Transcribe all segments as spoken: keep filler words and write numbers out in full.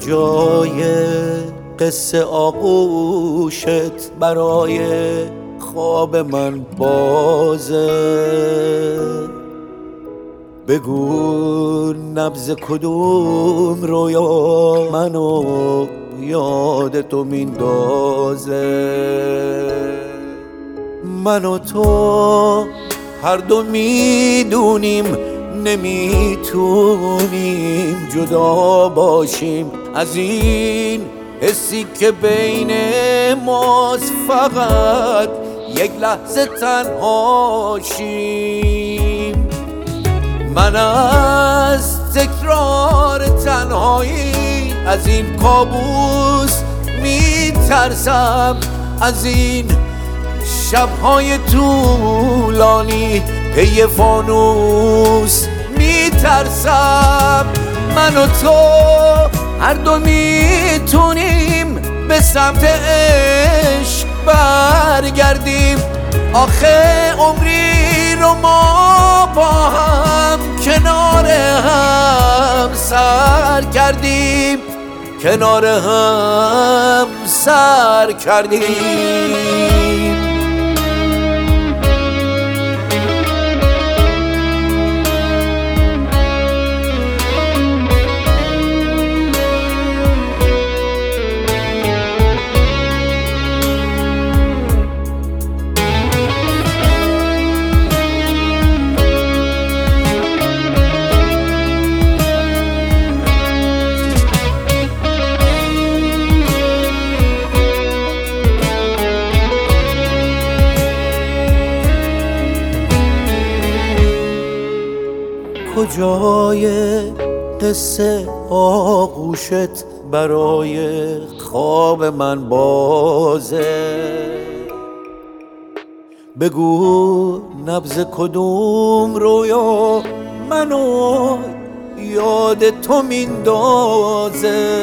کجای قصه آغوشت برای خواب من بازه؟ بگو نبض کدوم رویا منو یاد تو میندازه؟ من و تو هر دو میدونیم نمیتونیم جدا باشیم از این حسی که بین ماست، فقط یک لحظه تنهاشیم. من از تکرار تنهایی، از این کابوس میترسم، از این شبهای طولانی پی فانوس میترسم. من و تو هر دو میتونیم به سمت عشق برگردیم. آخه عمری رو ما با هم کنار هم سر کردیم، کنار هم سر کردیم. کجای قصه آغوشت برای خواب من بازه؟ بگو نبض کدوم رویا منو یاد تو میندازه؟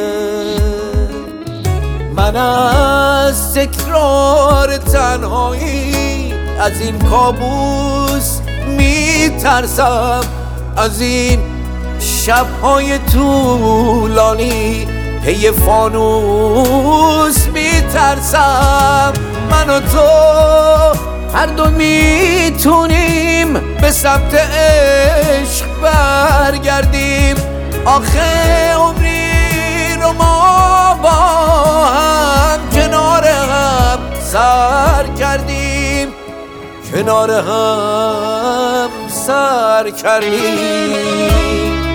من از تکرار تنهایی، از این کابوس میترسم، از این شبهای طولانی پی فانوس میترسم. من و تو هر دو میتونیم به سمت عشق برگردیم. آخه عمری رو ما با هم کنار هم سر کردیم، کنار هم سر کردیم.